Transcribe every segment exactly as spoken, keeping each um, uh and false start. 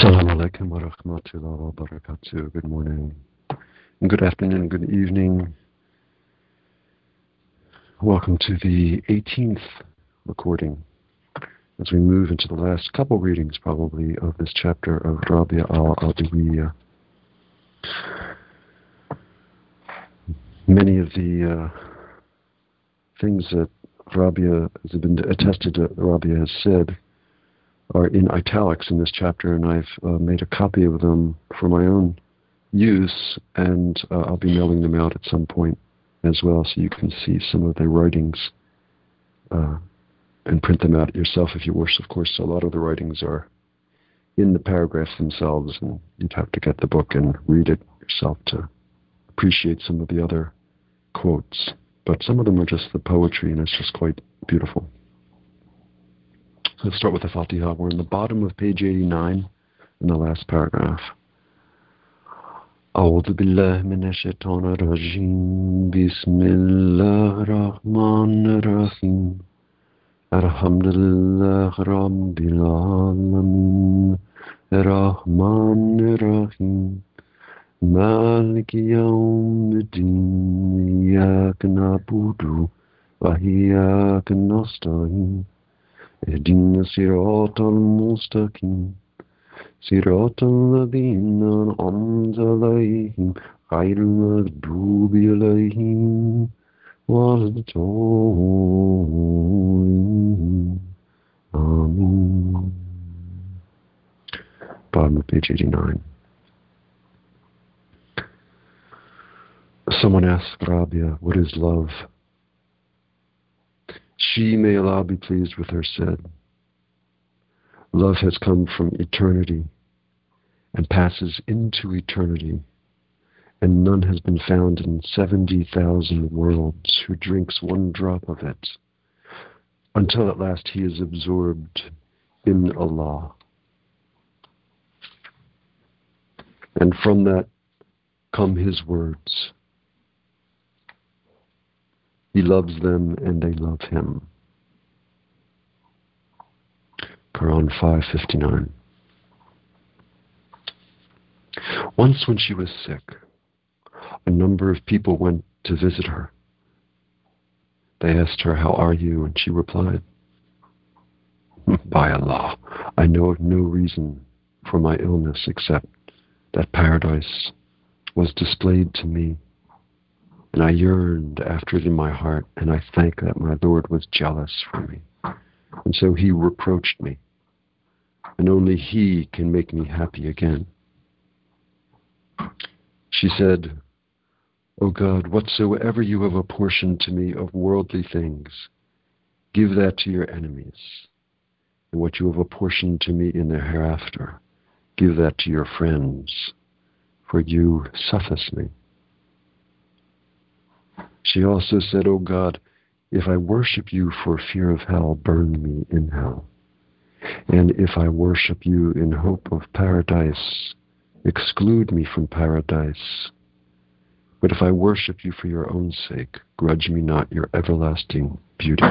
Assalamu alaikum wa rahmatullahi wa barakatuh. Good morning, and good afternoon, good evening. Welcome to the eighteenth recording as we move into the last couple readings, probably, of this chapter of Rabia al-Adawiyya. Many of the uh, things that Rabia has been attested to, Rabia has said, are in italics in this chapter, and I've uh, made a copy of them for my own use, and uh, I'll be mailing them out at some point as well, so you can see some of the writings uh, and print them out yourself if you wish. Of course, a lot of the writings are in the paragraphs themselves, and you'd have to get the book and read it yourself to appreciate some of the other quotes. But some of them are just the poetry, and it's just quite beautiful. Let's start with the Fatiha. We're in the bottom of page eighty-nine in the last paragraph. أعوذ بالله من الشيطان الرجيم بسم الله الرحمن الرحيم الحمد لله رب العالمين الرحمن الرحيم مالك يوم الدين إياك نعبد وإياك نستعين اهدنا الصراط المستقيم صراط الذين أنعمت عليهم غير المغضوب عليهم ولا الضالين آمين. Bottom of page eighty-nine. Someone asked Rabia, what is love? She, may Allah be pleased with her, said, love has come from eternity and passes into eternity, and none has been found in seventy thousand worlds who drinks one drop of it, until at last he is absorbed in Allah. And from that come his words. He loves them and they love him. Quran five fifty-nine. Once when she was sick, a number of people went to visit her. They asked her, how are you? And she replied, by Allah, I know of no reason for my illness except that paradise was displayed to me, and I yearned after it in my heart, and I thank that my Lord was jealous for me. And so he reproached me, and only he can make me happy again. She said, O God, whatsoever you have apportioned to me of worldly things, give that to your enemies. And what you have apportioned to me in the hereafter, give that to your friends, for you suffice me. She also said, O God, if I worship you for fear of hell, burn me in hell. And if I worship you in hope of paradise, exclude me from paradise. But if I worship you for your own sake, grudge me not your everlasting beauty.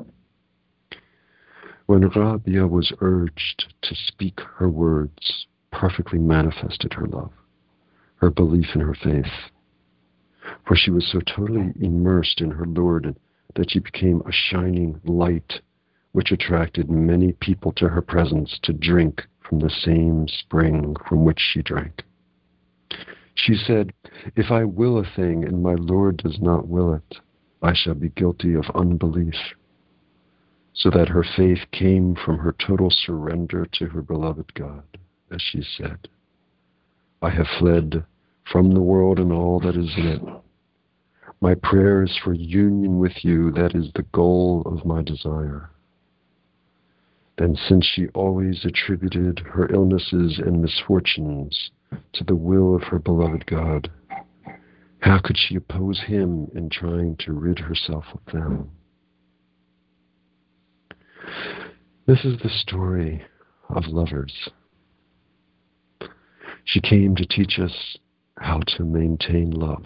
When Rabia was urged to speak, her words perfectly manifested her love, her belief in her faith. For she was so totally immersed in her Lord that she became a shining light, which attracted many people to her presence to drink from the same spring from which she drank. She said, if I will a thing and my Lord does not will it, I shall be guilty of unbelief. So that her faith came from her total surrender to her beloved God, as she said, I have fled from the world and all that is in it. My prayer is for union with you. That is the goal of my desire. Then, since she always attributed her illnesses and misfortunes to the will of her beloved God, how could she oppose him in trying to rid herself of them? This is the story of lovers. She came to teach us how to maintain love.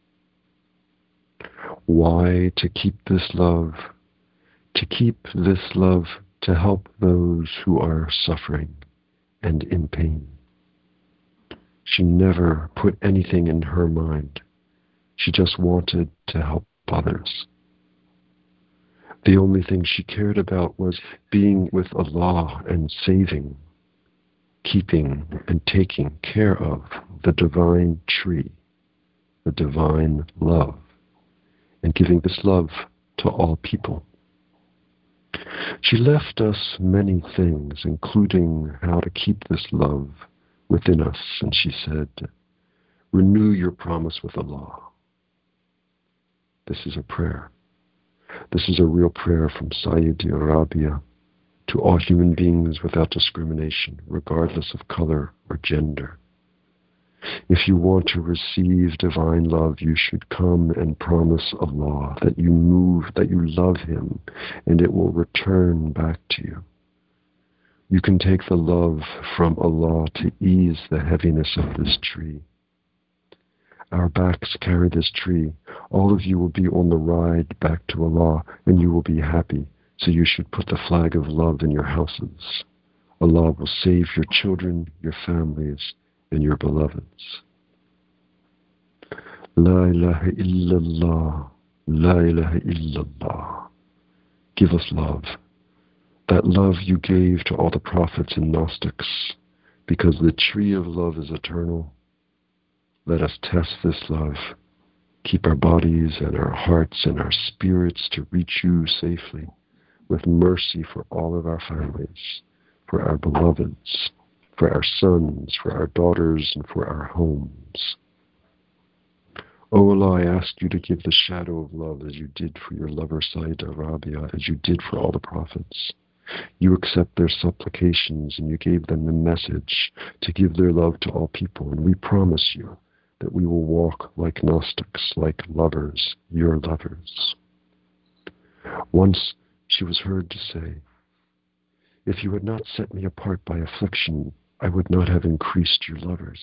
Why to keep this love? To keep this love to help those who are suffering and in pain. She never put anything in her mind. She just wanted to help others. The only thing she cared about was being with Allah and saving, keeping and taking care of the divine tree, the divine love, and giving this love to all people. She left us many things, including how to keep this love within us, and she said, renew your promise with Allah. This is a prayer. This is a real prayer from Saudi Arabia to all human beings without discrimination, regardless of color or gender. If you want to receive divine love, you should come and promise Allah that you move, that you love Him, and it will return back to you. You can take the love from Allah to ease the heaviness of this tree. Our backs carry this tree. All of you will be on the ride back to Allah, and you will be happy. So you should put the flag of love in your houses. Allah will save your children, your families, and your beloveds. La ilaha illallah, la ilaha illallah. Give us love. That love you gave to all the prophets and Gnostics, because the tree of love is eternal. Let us test this love. Keep our bodies and our hearts and our spirits to reach you safely, with mercy for all of our families, for our beloveds, for our sons, for our daughters, and for our homes. O Allah, I ask you to give the shadow of love as you did for your lover Sayyid Arabia, as you did for all the prophets. You accept their supplications, and you gave them the message to give their love to all people, and we promise you that we will walk like Gnostics, like lovers, your lovers. Once she was heard to say, if you had not set me apart by affliction, I would not have increased your lovers.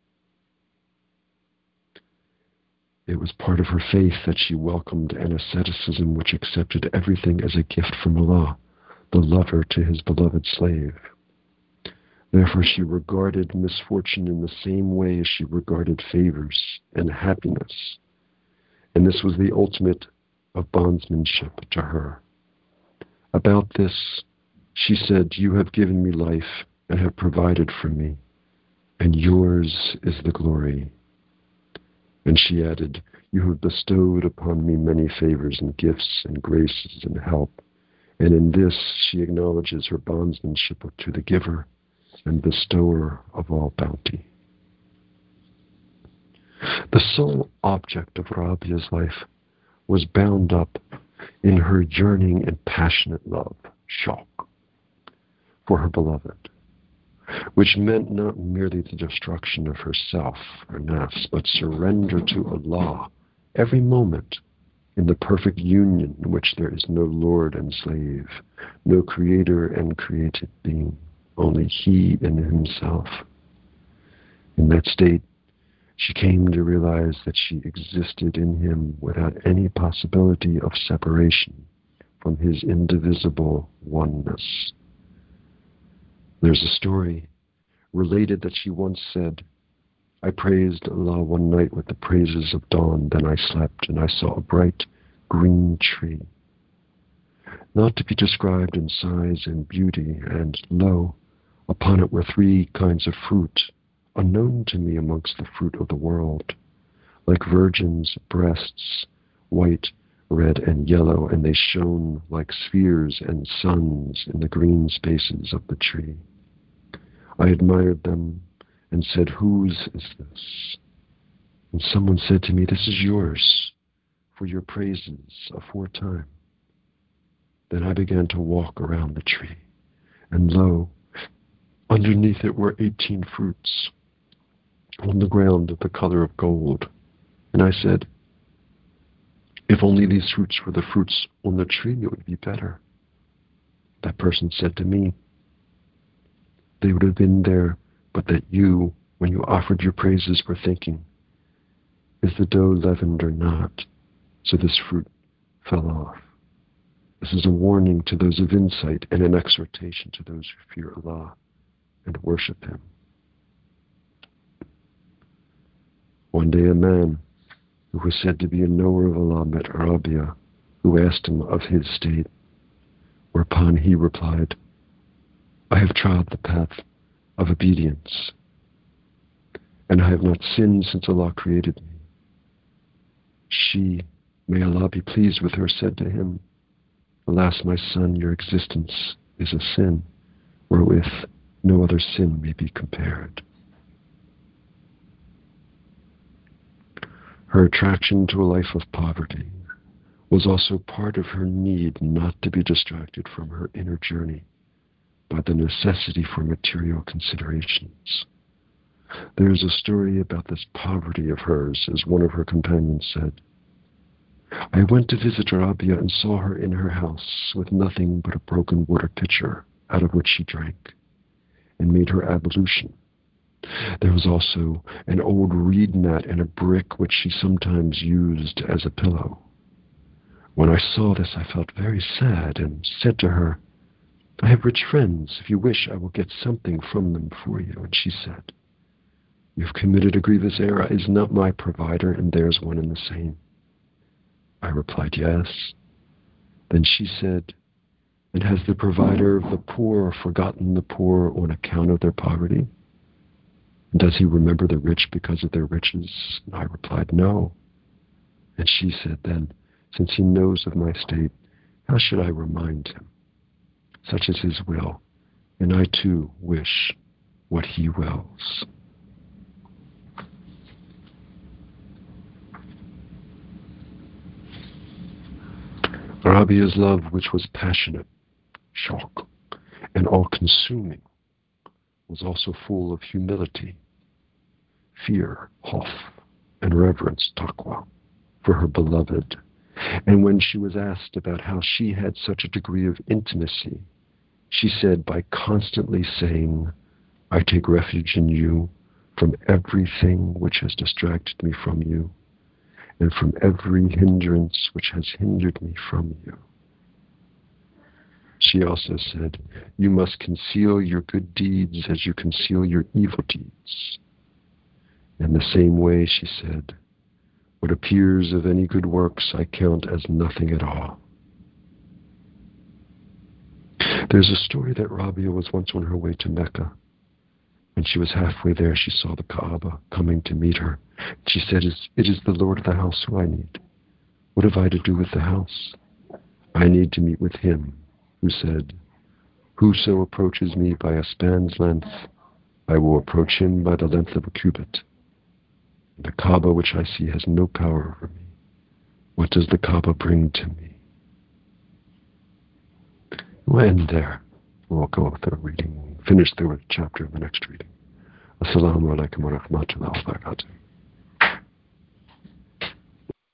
It was part of her faith that she welcomed an asceticism which accepted everything as a gift from Allah, the lover to his beloved slave. Therefore she regarded misfortune in the same way as she regarded favors and happiness. And this was the ultimate of bondsmanship to her. About this, she said, you have given me life and have provided for me, and yours is the glory. And she added, you have bestowed upon me many favors and gifts and graces and help. And in this she acknowledges her bondsmanship to the giver and bestower of all bounty. The sole object of Rabia's life was bound up in her yearning and passionate love, shauq, for her beloved, which meant not merely the destruction of herself, her nafs, but surrender to Allah every moment in the perfect union in which there is no lord and slave, no creator and created being, only He in Himself. In that state, she came to realize that she existed in Him without any possibility of separation from His indivisible oneness. There's a story related that she once said, I praised Allah one night with the praises of dawn, then I slept and I saw a bright green tree, not to be described in size and beauty, and lo, upon it were three kinds of fruit, unknown to me amongst the fruit of the world, like virgins' breasts, white, red, and yellow, and they shone like spheres and suns in the green spaces of the tree. I admired them and said, whose is this? And someone said to me, this is yours, for your praises aforetime. Then I began to walk around the tree, and lo, underneath it were eighteen fruits on the ground of the color of gold. And I said, if only these fruits were the fruits on the tree, it would be better. That person said to me, they would have been there, but that you, when you offered your praises, were thinking, is the dough leavened or not? So this fruit fell off. This is a warning to those of insight and an exhortation to those who fear Allah. and worship him. One day a man who was said to be a knower of Allah met Arabia, who asked him of his state, whereupon he replied, I have trod the path of obedience, and I have not sinned since Allah created me. She, may Allah be pleased with her, said to him, Alas, my son, your existence is a sin, wherewith no other sin may be compared. Her attraction to a life of poverty was also part of her need not to be distracted from her inner journey by the necessity for material considerations. There is a story about this poverty of hers, as one of her companions said. I went to visit Arabia and saw her in her house with nothing but a broken water pitcher out of which she drank and made her ablution. There was also an old reed mat and a brick which she sometimes used as a pillow. When I saw this, I felt very sad and said to her, I have rich friends. If you wish, I will get something from them for you. And she said, You have committed a grievous error. Is not my provider and theirs one and the same? I replied, Yes. Then she said, And has the provider of the poor forgotten the poor on account of their poverty? And does he remember the rich because of their riches? And I replied, No. And she said then, Since he knows of my state, how should I remind him? Such is his will, and I too wish what he wills. Arabia's love, which was passionate, shock, and all-consuming, was also full of humility, fear, khawf, and reverence, taqwa, for her beloved. And when she was asked about how she had such a degree of intimacy, she said, by constantly saying, I take refuge in you from everything which has distracted me from you, and from every hindrance which has hindered me from you. She also said, You must conceal your good deeds as you conceal your evil deeds. In the same way, she said, What appears of any good works I count as nothing at all. There's a story that Rabia was once on her way to Mecca. When she was halfway there, she saw the Kaaba coming to meet her. She said, It is the Lord of the house who I need. What have I to do with the house? I need to meet with him, who said, Whoso approaches me by a span's length, I will approach him by the length of a cubit. The Kaaba which I see has no power over me. What does the Kaaba bring to me? We'll end there. We'll go through reading, finish through a chapter of the next reading. Assalamu alaikum wa rahmatullahi wa barakatuh.